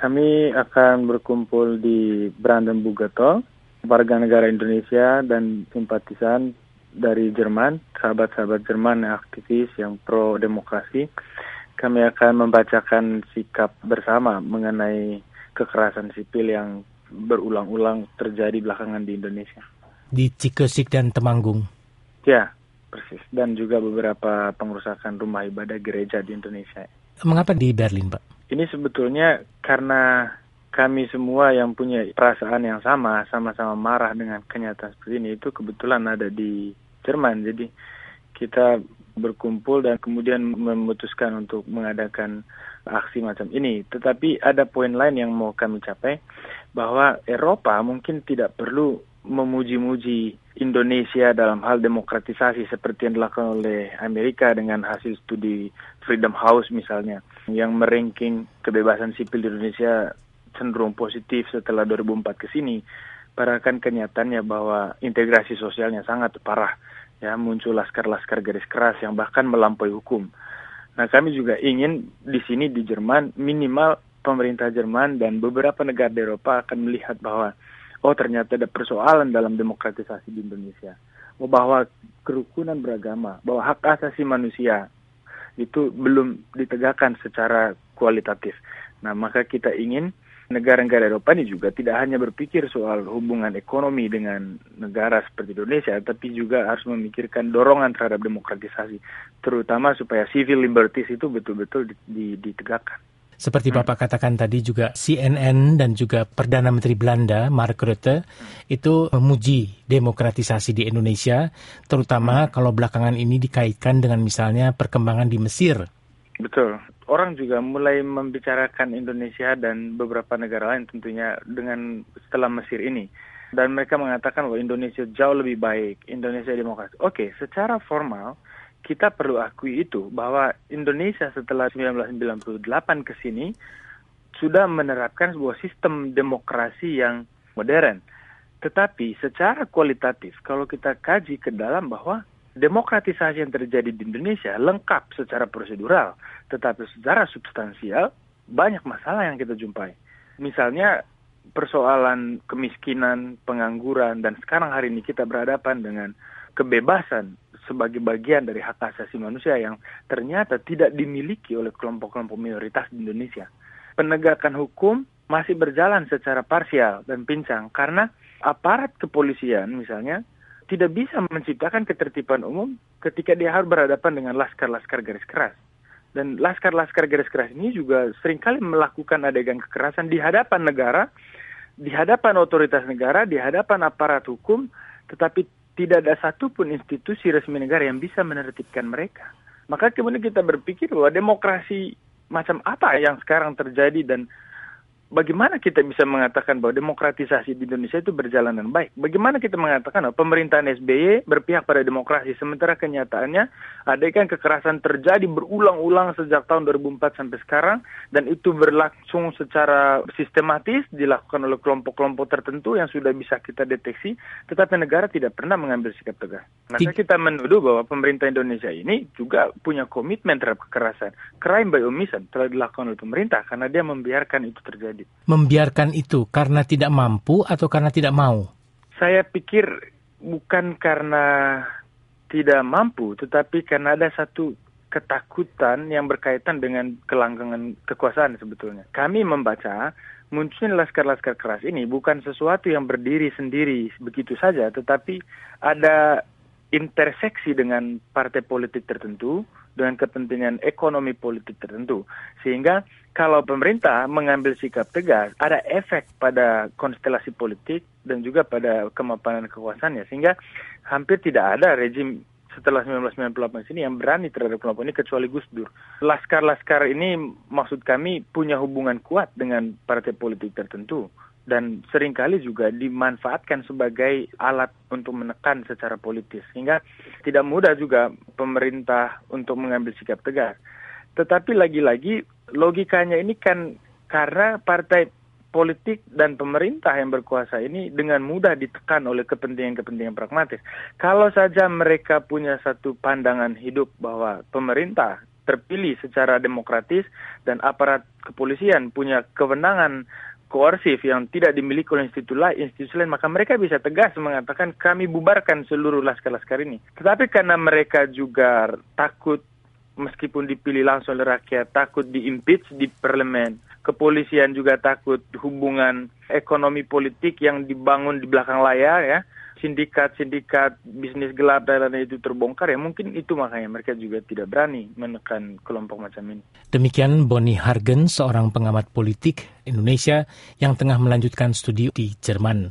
Kami akan berkumpul di Brandenburg-Gotha, warga negara Indonesia dan simpatisan dari Jerman, sahabat-sahabat Jerman yang aktivis, yang pro-demokrasi. Kami akan membacakan sikap bersama mengenai kekerasan sipil yang berulang-ulang terjadi belakangan di Indonesia. Di Cikesik dan Temanggung? Ya, persis. Dan juga beberapa pengerusakan rumah ibadah gereja di Indonesia. Mengapa di Berlin, Pak? Ini sebetulnya karena kami semua yang punya perasaan yang sama-sama marah dengan kenyataan seperti ini, itu kebetulan ada di Jerman. Jadi kita berkumpul dan kemudian memutuskan untuk mengadakan aksi macam ini. Tetapi ada poin lain yang mau kami capai, bahwa Eropa mungkin tidak perlu memuji-muji Indonesia dalam hal demokratisasi seperti yang dilakukan oleh Amerika dengan hasil studi Freedom House misalnya, yang meranking kebebasan sipil di Indonesia cenderung positif setelah 2004 ke sini. Padahal kan kenyataannya bahwa integrasi sosialnya sangat parah. Ya, muncul laskar-laskar garis keras yang bahkan melampaui hukum. Nah, kami juga ingin di sini di Jerman, minimal pemerintah Jerman dan beberapa negara di Eropa akan melihat bahwa ternyata ada persoalan dalam demokratisasi di Indonesia. Bahwa kerukunan beragama, bahwa hak asasi manusia itu belum ditegakkan secara kualitatif. Nah, maka kita ingin negara-negara Eropa ini juga tidak hanya berpikir soal hubungan ekonomi dengan negara seperti Indonesia, tapi juga harus memikirkan dorongan terhadap demokratisasi, terutama supaya civil liberties itu betul-betul ditegakkan. Seperti Bapak katakan tadi juga CNN dan juga Perdana Menteri Belanda, Mark Rutte, itu memuji demokratisasi di Indonesia, terutama kalau belakangan ini dikaitkan dengan misalnya perkembangan di Mesir. Betul. Orang juga mulai membicarakan Indonesia dan beberapa negara lain tentunya dengan setelah Mesir ini. Dan mereka mengatakan bahwa Indonesia jauh lebih baik, Indonesia demokrasi. Oke, secara formal kita perlu akui itu, bahwa Indonesia setelah 1998 ke sini sudah menerapkan sebuah sistem demokrasi yang modern. Tetapi secara kualitatif, kalau kita kaji ke dalam, bahwa demokratisasi yang terjadi di Indonesia lengkap secara prosedural, tetapi secara substansial banyak masalah yang kita jumpai. Misalnya persoalan kemiskinan, pengangguran, dan sekarang hari ini kita berhadapan dengan kebebasan sebagai bagian dari hak asasi manusia yang ternyata tidak dimiliki oleh kelompok-kelompok minoritas di Indonesia. Penegakan hukum masih berjalan secara parsial dan pincang karena aparat kepolisian misalnya tidak bisa menciptakan ketertiban umum ketika dia harus berhadapan dengan laskar-laskar garis keras. Dan laskar-laskar garis keras ini juga seringkali melakukan adegan kekerasan di hadapan negara, di hadapan otoritas negara, di hadapan aparat hukum, tetapi tidak ada satupun institusi resmi negara yang bisa menertibkan mereka. Maka kemudian kita berpikir bahwa demokrasi macam apa yang sekarang terjadi dan bagaimana kita bisa mengatakan bahwa demokratisasi di Indonesia itu berjalan dengan baik? Bagaimana kita mengatakan bahwa pemerintahan SBY berpihak pada demokrasi, sementara kenyataannya adegan kekerasan terjadi berulang-ulang sejak tahun 2004 sampai sekarang, dan itu berlangsung secara sistematis, dilakukan oleh kelompok-kelompok tertentu yang sudah bisa kita deteksi, tetapi negara tidak pernah mengambil sikap tegas. Maka kita menuduh bahwa pemerintah Indonesia ini juga punya komitmen terhadap kekerasan. Crime by omission telah dilakukan oleh pemerintah karena dia membiarkan itu terjadi. Membiarkan itu karena tidak mampu atau karena tidak mau? Saya pikir bukan karena tidak mampu, tetapi karena ada satu ketakutan yang berkaitan dengan kelanggengan kekuasaan sebetulnya. Kami membaca munculnya laskar-laskar keras ini bukan sesuatu yang berdiri sendiri begitu saja, tetapi ada interseksi dengan partai politik tertentu, dengan kepentingan ekonomi politik tertentu. Sehingga kalau pemerintah mengambil sikap tegas, ada efek pada konstelasi politik dan juga pada kemapanan kekuasaannya. Sehingga hampir tidak ada rejim setelah 1998 sini yang berani terhadap kelompok ini kecuali Gus Dur. Laskar-laskar ini maksud kami punya hubungan kuat dengan partai politik tertentu. Dan seringkali juga dimanfaatkan sebagai alat untuk menekan secara politis. Sehingga tidak mudah juga pemerintah untuk mengambil sikap tegas. Tetapi lagi-lagi logikanya ini kan karena partai politik dan pemerintah yang berkuasa ini dengan mudah ditekan oleh kepentingan-kepentingan pragmatis. Kalau saja mereka punya satu pandangan hidup bahwa pemerintah terpilih secara demokratis dan aparat kepolisian punya kewenangan koersif yang tidak dimiliki oleh institusi lain, maka mereka bisa tegas mengatakan kami bubarkan seluruh laskar-laskar ini. Tetapi karena mereka juga takut, meskipun dipilih langsung oleh rakyat, takut di-impeach di parlemen, kepolisian juga takut hubungan ekonomi politik yang dibangun di belakang layar, ya, sindikat-sindikat bisnis gelap dan lain-lain itu terbongkar, ya mungkin itu makanya mereka juga tidak berani menekan kelompok macam ini. Demikian Boni Hargen, seorang pengamat politik Indonesia yang tengah melanjutkan studi di Jerman.